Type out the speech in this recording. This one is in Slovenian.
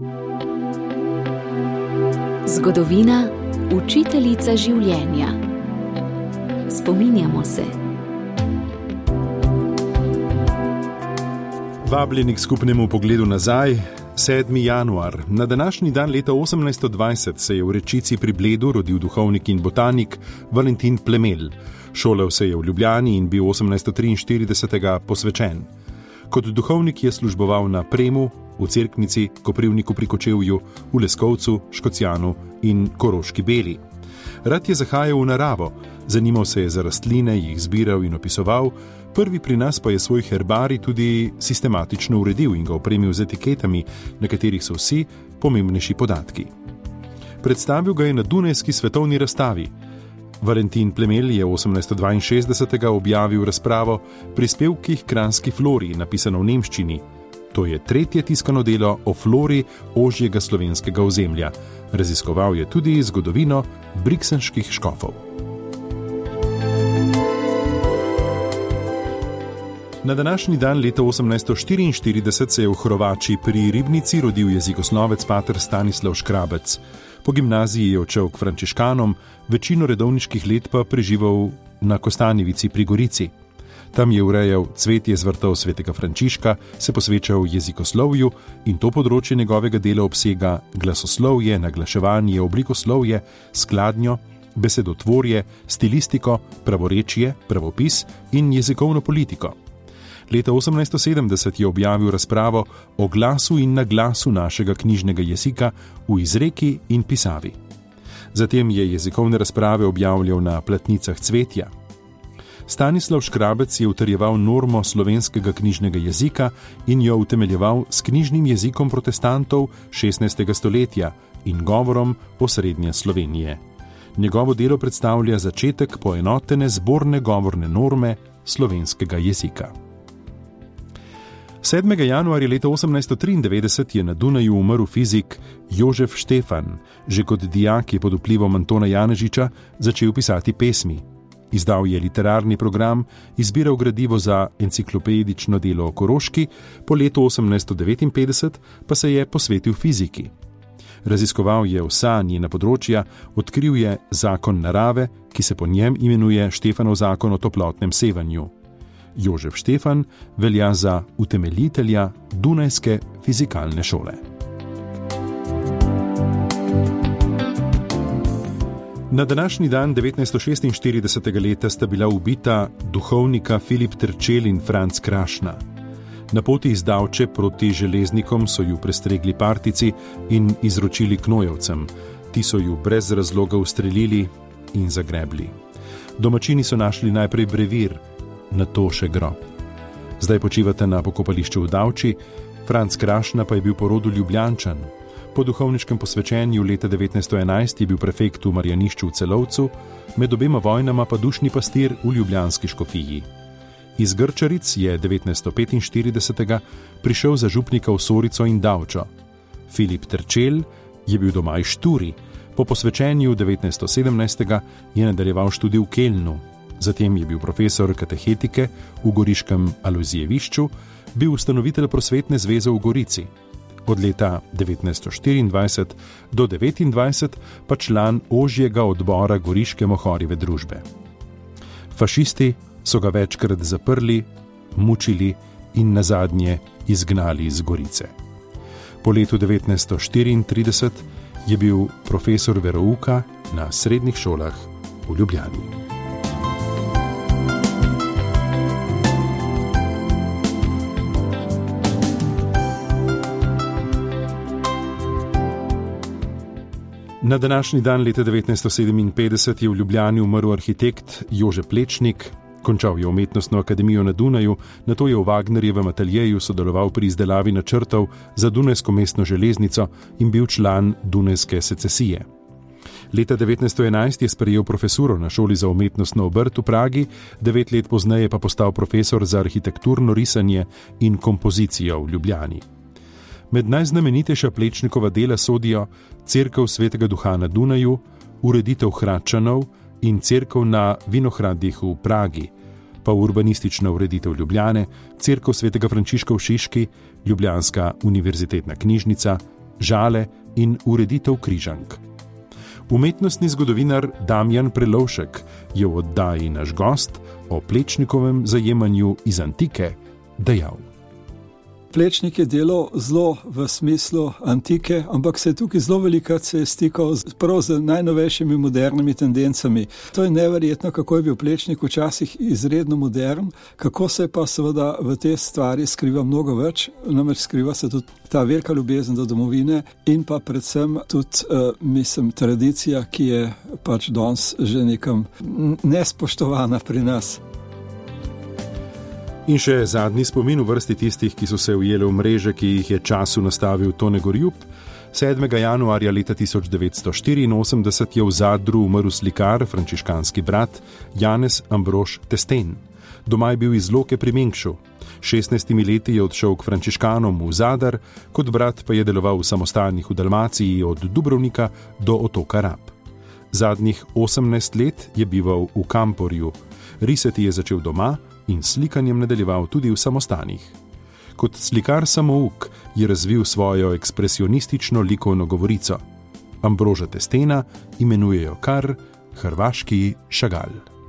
Zgodovina, učiteljica življenja. Spominjamo se. Vabljeni k skupnemu pogledu nazaj. 7. januar. Na današnji dan leta 1820 se je v Rečici pri Bledu rodil duhovnik in botanik Valentin Plemelj. Šolal se je v Ljubljani in bil 1843. posvečen. Kot duhovnik je služboval na Premu, v Cerknici, Koprivniku pri Kočevju, v Leskovcu, Škocjanu in Koroški Beli. Rad je zahajal v naravo, zanimal se je za rastline, jih zbiral in opisoval, prvi pri nas pa je svoj herbarij tudi sistematično uredil in ga opremil z etiketami, na katerih so vsi pomembnejši podatki. Predstavil ga je na Dunajski svetovni razstavi. Valentin Plemelj je 1862. objavil razpravo Prispevki k kranjski flori, napisano v nemščini. To je tretje tiskano delo o flori ožjega slovenskega ozemlja. Raziskoval je tudi zgodovino briksenških škofov. Na današnji dan leta 1844 se je v Hrovači pri Ribnici rodil jezikoslovec pater Stanislav Škrabec. Po gimnaziji je odšel k frančiškanom, večino redovniških let pa preživel na Kostanjevici pri Gorici. Tam je urejal cvetje z vrtov svetega Frančiška, se posvečal jezikoslovju in to področje njegovega dela obsega glasoslovje, naglaševanje, oblikoslovje, skladnjo, besedotvorje, stilistiko, pravorečje, pravopis in jezikovno politiko. Leta 1870 je objavil razpravo o glasu in naglasu našega knjižnega jezika v izreki in pisavi. Zatem je jezikovne razprave objavljal na platnicah Cvetja. Stanislav Škrabec je utrjeval normo slovenskega knjižnega jezika in jo utemeljeval s knjižnim jezikom protestantov 16. stoletja in govorom osrednje Slovenije. Njegovo delo predstavlja začetek poenotene zborne govorne norme slovenskega jezika. 7. januarja leta 1893 je na Dunaju umrl fizik Jožef Štefan. Že kot dijak je pod vplivom Antona Janežiča začel pisati pesmi. Izdal je literarni program, izbiral gradivo za enciklopedično delo o Koroški, po letu 1859 pa se je posvetil fiziki. Raziskoval je vsa njena področja, odkril je zakon narave, ki se po njem imenuje Štefanov zakon o toplotnem sevanju. Jožef Štefan velja za utemeljitelja Dunajske fizikalne šole. Na današnji dan 1946. leta sta bila ubita duhovnika Filip Terčelj in Franc Krašna. Na poti iz Davče proti železnikom so ju prestregli partici in izročili knojevcem. Ti so ju brez razloga ustrelili in zagrebli. Domačini so našli najprej brevir, nato še grob. Zdaj počivate na pokopališču v Davči, Franc Krašna pa je bil po rodu Ljubljančan. Po duhovniškem posvečenju leta 1911 je bil prefekt v Marjanišču v Celovcu, med obema vojnama pa dušni pastir v ljubljanski škofiji. Iz Grčaric je 1945. prišel za župnika v Sorico in Davčo. Filip Terčelj je bil doma iz Šturi. Po posvečenju 1917. je nadaljeval študij v Kelnu. Zatem je bil profesor katehetike v goriškem Alojzijevišču, bil ustanovitelj prosvetne zveze v Gorici. Od leta 1924 do 1929 pa član ožjega odbora Goriške Mohorjeve družbe. Fašisti so ga večkrat zaprli, mučili in nazadnje izgnali iz Gorice. Po letu 1934 je bil profesor verouka na srednjih šolah v Ljubljani. Na današnji dan leta 1957 je v Ljubljani umrl arhitekt Jože Plečnik. Končal je umetnostno akademijo na Dunaju, nato je v Wagnerjevem ateljeju sodeloval pri izdelavi načrtov za Dunajsko mestno železnico in bil član Dunajske secesije. Leta 1911 je sprejel profesuro na šoli za umetnostno obrt v Pragi, 9 let pozneje pa postal profesor za arhitekturno risanje in kompozicijo v Ljubljani. Med najznamenitejša Plečnikova dela sodijo Cerkev svetega Duha na Dunaju, ureditev Hradčanov in cerkev na Vinohradih v Pragi, pa urbanistična ureditev Ljubljane, cerkev svetega Frančiška v Šiški, Ljubljanska univerzitetna knjižnica, žale in ureditev križank. Umetnostni zgodovinar Damjan Prelovšek je v oddaji Naš gost o Plečnikovem zajemanju iz antike dejal. Plečnik je delal zelo v smislu antike, ampak se je tukaj zelo velikokrat se je stikal prav z najnovejšimi modernimi tendencami. To je neverjetno, kako je bil Plečnik včasih izredno modern, kako se pa seveda v te stvari skriva mnogo več, namreč skriva se tudi ta velika ljubezen do domovine in pa predvsem tudi, tradicija, ki je pač danes že nekam nespoštovana pri nas. In še zadnji spomin v vrsti tistih, ki so se ujeli v mreže, ki jih je času nastavil Tone Gorjup. 7. januarja leta 1984 je v Zadru umrl slikar, frančiškanski brat Janez Ambrož Testen. Doma je bil iz Loke pri Mengšu. 16 leti je odšel k frančiškanom v Zadar, kot brat pa je deloval v samostanih v Dalmaciji od Dubrovnika do otoka Rab. Zadnjih 18 let je bival v Kamporju. Risati je začel doma in slikanjem nadaljeval tudi v samostanih. Kot slikar samouk je razvil svojo ekspresionistično likovno govorico. Ambroža Testena imenujejo kar hrvaški Šagal.